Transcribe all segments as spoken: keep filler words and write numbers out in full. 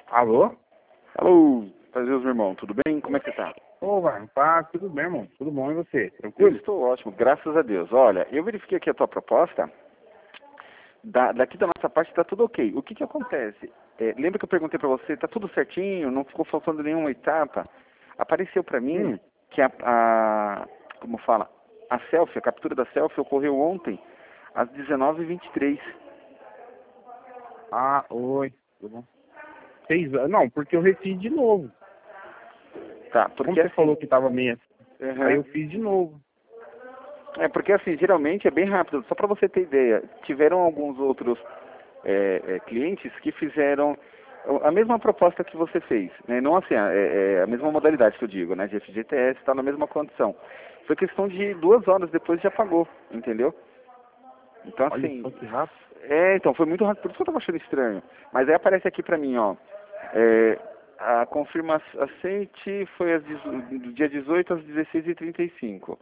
Alô? Alô, prazer, meu irmão, tudo bem? Como é que você tá? Ô, vai, pá, tudo bem, irmão? Tudo bom, e você? Eu Tranquilo? estou ótimo, graças a Deus. Olha, eu verifiquei aqui a tua proposta, da, daqui da nossa parte tá tudo ok. O que que acontece? É, lembra que eu perguntei pra você, tá tudo certinho, não ficou faltando nenhuma etapa? Apareceu pra mim Hum. que a, a, como fala, a selfie, a captura da selfie ocorreu ontem, às dezenove e vinte e três. Ah, oi, tudo bom? Seis anos? Não, porque eu refiz de novo. Tá, Como porque você assim... falou que tava meio assim, Uhum. aí eu fiz de novo. É, porque assim, geralmente é bem rápido. Só para você ter ideia, tiveram alguns outros é, é, clientes que fizeram a mesma proposta que você fez, né? Não assim, é, é a mesma modalidade que eu digo, né? De F G T S está na mesma condição. Foi questão de duas horas depois já pagou, entendeu? Então Olha assim, só que rápido. é, então foi muito rápido, por isso que eu tava achando estranho. Mas aí aparece aqui pra mim, ó, é, a confirmação aceite foi às, dezo- do dia dezoito às dezesseis e trinta e cinco.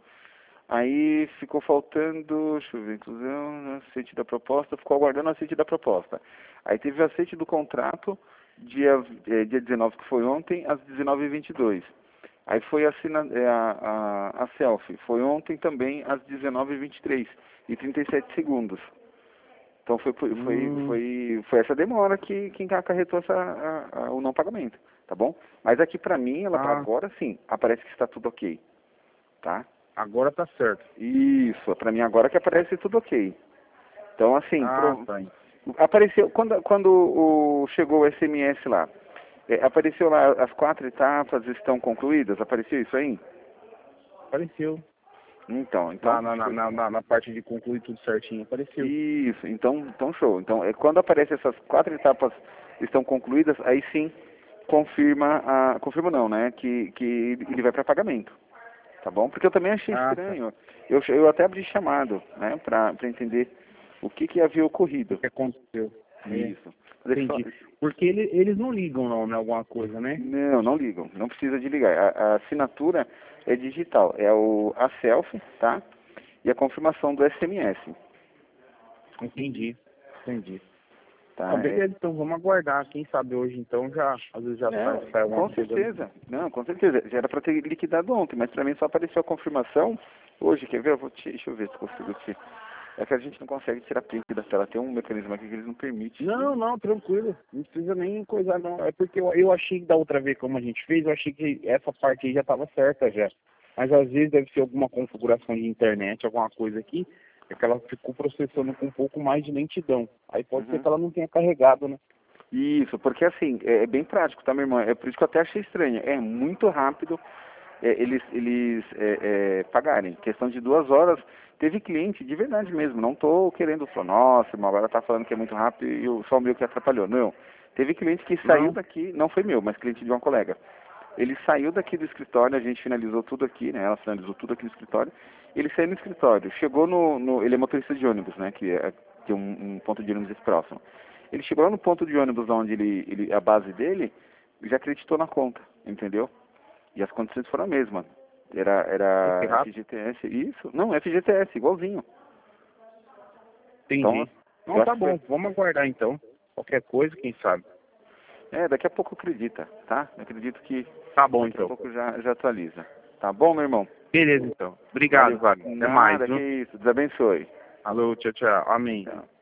Aí ficou faltando, deixa eu ver, inclusão, aceite da proposta, ficou aguardando o aceite da proposta. Aí teve o aceite do contrato, dia, eh, dia dezenove, que foi ontem, às dezenove e vinte e dois. Aí foi assina, eh, a, a, a selfie, foi ontem também, às dezenove e vinte e três, e trinta e sete segundos. Então foi, foi, foi, Hum. foi, foi essa demora que, que acarretou essa, a, a, o não pagamento, tá bom? Mas aqui pra mim, ela Ah, agora sim, aparece que está tudo ok, tá? agora tá certo. Isso, pra mim agora que aparece tudo ok. Então assim, Ah, pro- tá. apareceu, quando, quando o, chegou o S M S lá, é, apareceu lá as quatro etapas estão concluídas? Apareceu isso aí? Apareceu. Então, então, Lá na, na, foi- na, na na parte de concluir tudo certinho, apareceu. isso, então, então show. Então, é, quando aparece essas quatro etapas estão concluídas, aí sim confirma, a, confirma não, né, que, que ele vai para pagamento. Tá bom? Porque eu também achei Ah, tá. estranho. Eu, eu até abri chamado, né, pra, pra entender o que que havia O ocorrido. que aconteceu? É, Isso. Mas é só- entendi. Porque ele, eles não ligam não, né? Alguma coisa, né? Não, não ligam. Não precisa de ligar. A, a assinatura é digital. É o, a selfie, tá? E a confirmação do S M S. Entendi. Entendi. Ah, Tá? É, beleza, então vamos aguardar. Quem sabe hoje então já, às vezes já não, sai, sai alguma com coisa ali. certeza. Não, com certeza. Já era para ter liquidado ontem, mas para mim só apareceu a confirmação hoje. Quer ver? Eu vou te, deixa eu ver se consigo te... É que a gente não consegue tirar print da tela. Tem um mecanismo aqui que eles não permitem. Não, não, tranquilo. Não precisa nem coisar não. É porque eu, eu achei que da outra vez como a gente fez, eu achei que essa parte aí já estava certa já. Mas às vezes deve ser alguma configuração de internet, alguma coisa aqui, é que ela ficou processando com um pouco mais de lentidão. Aí pode ser Uhum. que ela não tenha carregado, né? Isso, porque assim, é, é bem prático, tá, meu irmão? É por isso que eu até achei estranho. É muito rápido é, eles, eles é, é, pagarem. Questão de duas horas. Teve cliente, de verdade mesmo, não tô querendo falar, nossa, irmão, agora tá falando que é muito rápido e o- só o meu que atrapalhou. Não. Teve cliente que saiu Não. daqui, não foi meu, mas cliente de uma colega. Ele saiu daqui do escritório, a gente finalizou tudo aqui, né? Ela finalizou tudo aqui no escritório. Ele saiu no escritório, chegou no, no ele é motorista de ônibus, né? Que é, tem um, um ponto de ônibus próximo. Ele chegou lá no ponto de ônibus onde ele, ele a base dele, e já acreditou na conta, entendeu? E as condições foram a mesma. Era, Pô, que era rápido. F G T S, isso? Não, F G T S, igualzinho. Então, Entendi. eu Não, acho tá que foi, bom. Vamos aguardar então. Qualquer coisa, quem sabe. é, daqui a pouco acredita, tá? Eu acredito que Tá bom daqui a então. pouco já, já atualiza. Tá bom, meu irmão? Beleza então. Valeu. Obrigado, Wagner. Até mais, Nada, que viu? isso. Deus abençoe. Alô, tchau, tchau. Amém. Tchau.